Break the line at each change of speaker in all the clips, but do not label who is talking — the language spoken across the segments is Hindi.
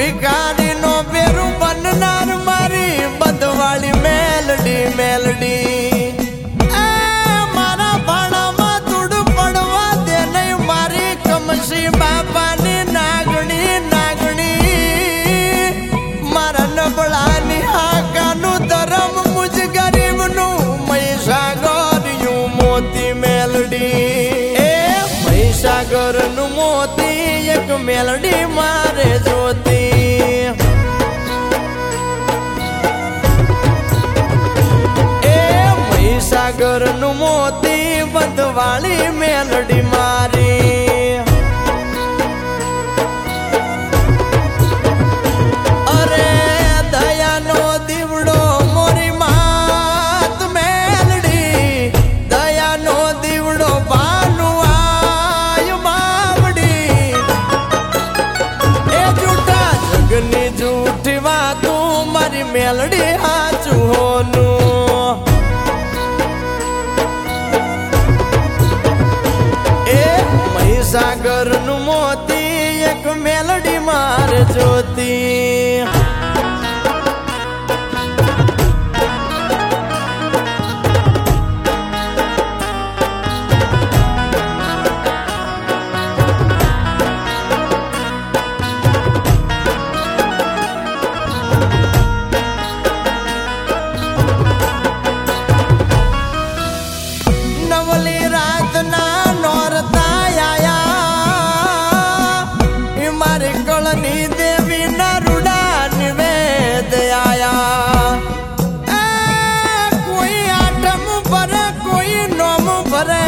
भिखारी नो बेरू बननार मारी बदवाली मेलडी मेलडी मारा भाड़ा में तुड़ पड़वा दे नहीं मारी कमसी बाबा ने नागणी नागणी मारा नबड़ानी हाकानु धर्म मुझ गरीब नु महिसागर यूं मोती मेलडी महिसागर नु मोती एक मेलडी मारे ज्योति महिसागर नु मोती बदवाली मेलडी मारी अरे दया नो दीवड़ो मोरी मात मेलडी दया नो दीवड़ो बानु आयु बावड़ी ए झूठा जगनी झूठी बातू मारी मेलडी हाचू होनू सागर नु मोती एक मेलडी मार ज्योति नवली रात ना नौरता देवी नरुड़ा निवेद आया कोई आठम भरे कोई नोम भरे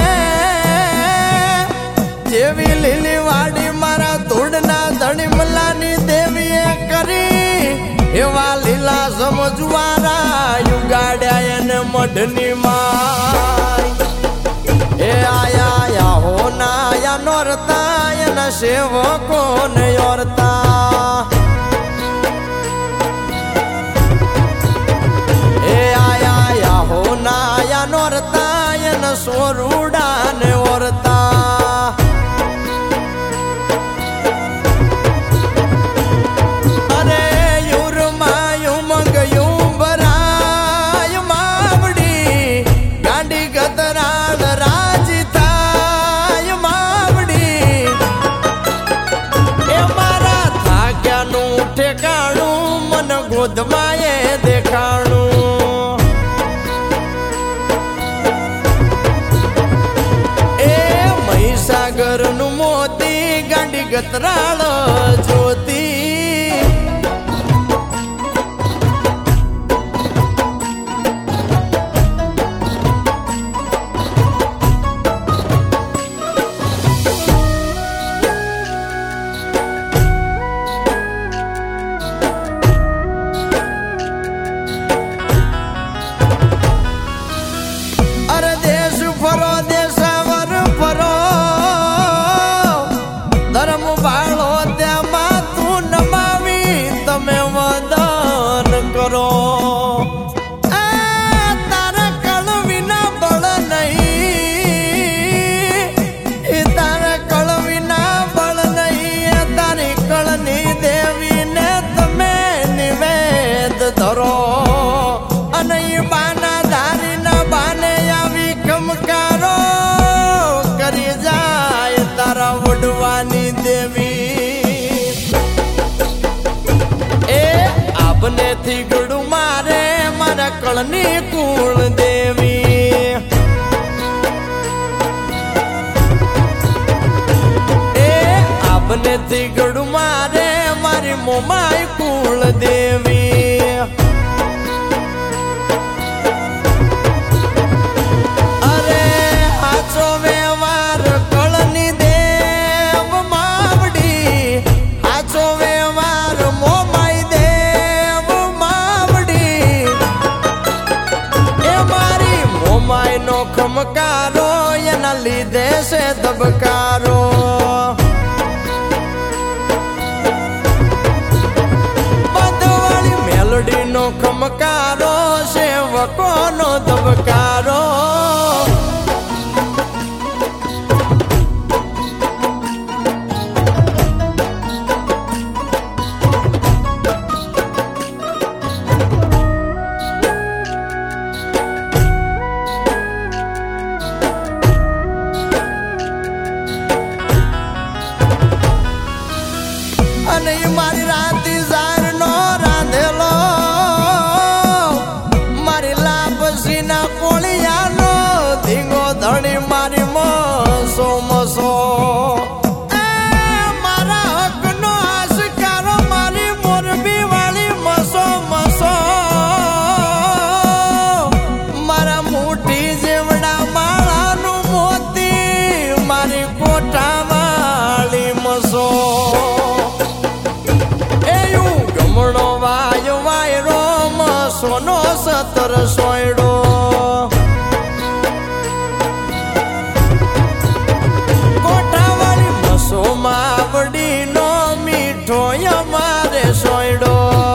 देवी लीली वाड़ी मारा धूड़ना धड़ी मलानी देवी करी एवा लीला समझवारा युगाड्या ने मढ़नी माई ए आया या होना या नोरता न सेवको ने औरता ए आया या होना या नोरता न सोरूड़ा ने औरता अरे यूरमा युमंग युबरा युमावड़ी गांडी गतराल राजिता ठेकाणू मन गोदमाए देखाणू ए महिसागर नु मोती गांडी गतराल ज्योति देवी ए आपने थी गुड़ू मारे मारा कलनी कुल देवी ए आपने थी गुड़ू मारे मारी मोमाई कुल देवी अरे हाचो व्यवहार कलनी खमकारो या लीधे से दबकारो बदवाली मेलडी नो खमकारो सेवको नो दबकारो સતર સોયડો કોઠાવાળી મસો માવડી નો મીઠો અમારે સોયડો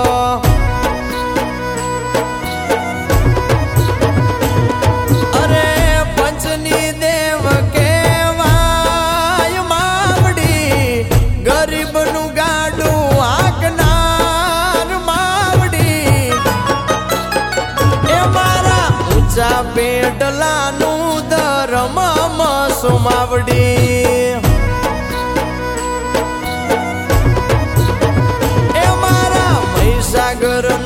અરે પંચની દેવ કેવાય માવડી ગરીબનું ગાડું હાકનાર માવડી એ મારા ઊંચા પેટલાનું ધર્મ મસો માવડી એ મારા મહીસાગર